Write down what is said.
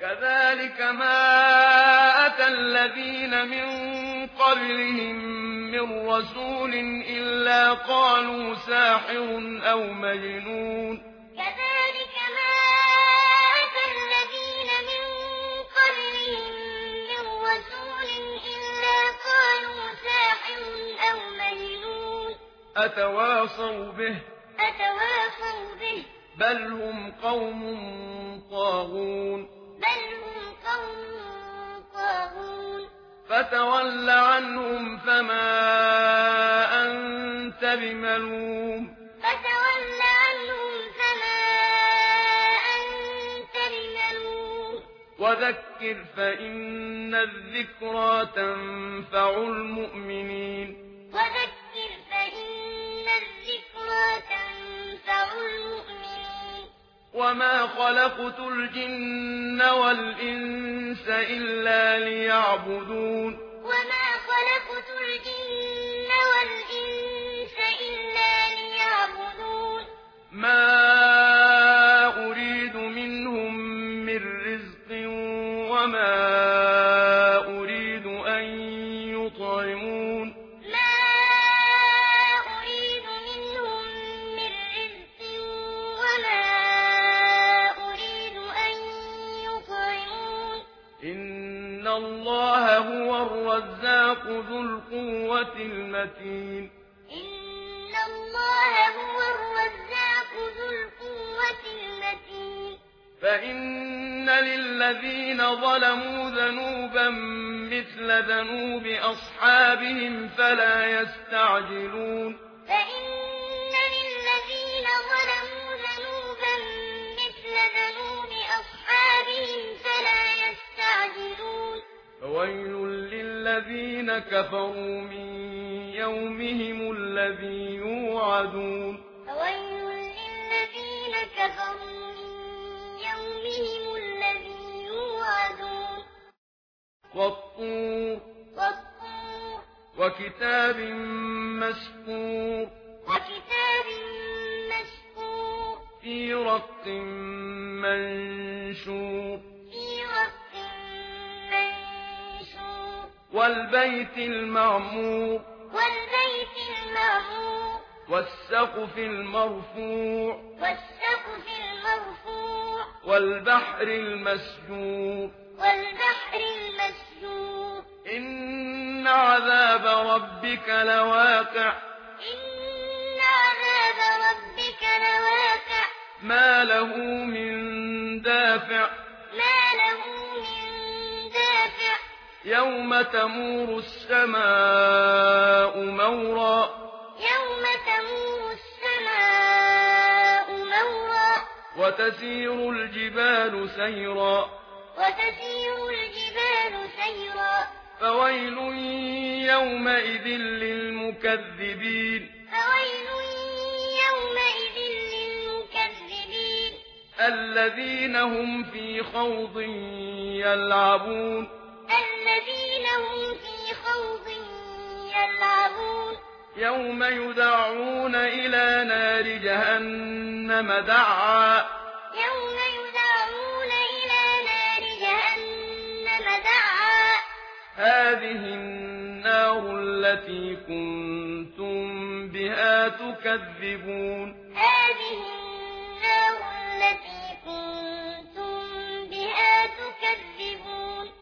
كذلك ما أتى الذين من قبلهم من رسول إلا قالوا ساحر أو مجنون كذلك ما أتى الذين من قبلهم من رسول إلا قالوا ساحر أو مجنون أتواصوا به بل هم قوم طاغون فتول عنهم فما أنت بملوم وذكر فإن الذكرى تنفع المؤمنين وما خلقت الجن والإنس إلا ليعبدون ما أريد منهم من رزق وما أريد أن يطعمون إن الله هو الرزاق ذو القوة المتين فإن للذين ظلموا ذنوبا مثل ذنوب أصحابهم فلا يستعجلون فويل للذين كفروا من يومهم الذي يوعدون والطور وكتاب مسطور في رق منشور والبيت المعمور والسقف المرفوع والبحر المسجور إن عذاب ربك لواقع ما له من دافع يوم تمور السماء مورا وتسير الجبال سيرا فويل يومئذ للمكذبين الذين هم في خوض يلعبون يوم يدعون إلى نار جهنم دعا هذه النار التي كنتم بها تكذبون